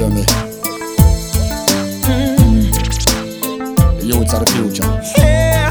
hear me? The youths are the future. Yeah.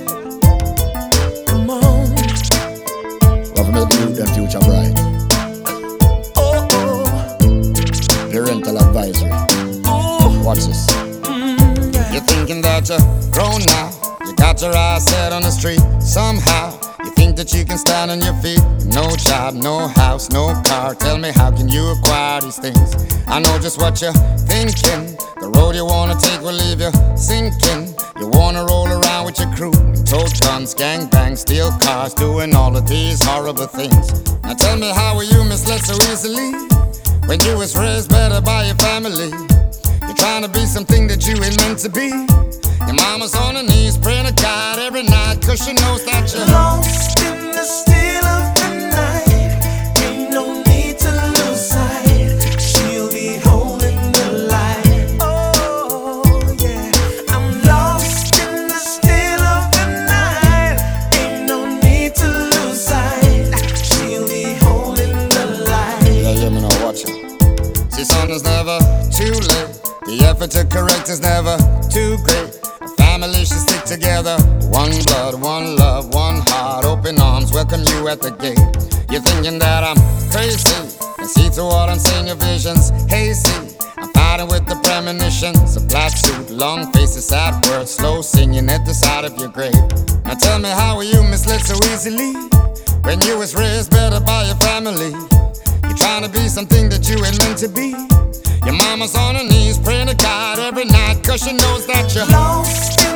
Come on. We have to make the youth them future bright. Oh, oh. Parental advisory. Oh. Watch this. Yeah. You're thinking that you're grown now. You got your eyes set on the street. Somehow you think that you can stand on your feet. No job, no house, no car. Tell me, how can you acquire these things? I know just what you're thinking. The road you wanna take will leave you sinking. You wanna roll around with your crew, tote guns, gangbang, steal cars, doing all of these horrible things. Now tell me, how were you misled so easily when you was raised better by your family? You're trying to be something that you ain't meant to be. Your mama's on her knees praying to God every night, cause she knows that you're lost in the still of the night. Ain't no need to lose sight. She'll be holding the light. Oh yeah, I'm lost in the still of the night. Ain't no need to lose sight. She'll be holding the light. Yeah, hear me now, watch it. See, son, it's never too late. The effort to correct is never too great. A family should stick together. One blood, one love, one heart. Open arms, welcome you at the gate. You're thinking that I'm crazy, and see through all I'm saying, your vision's hazy. I'm fighting with the premonitions. A black suit, long faces, sad words, slow singing at the side of your grave. Now tell me, how were you misled so easily when you was raised better by your family? You're trying to be something that you ain't meant to be. Your mama's on her knees praying to God every night, cause she knows that you're lost in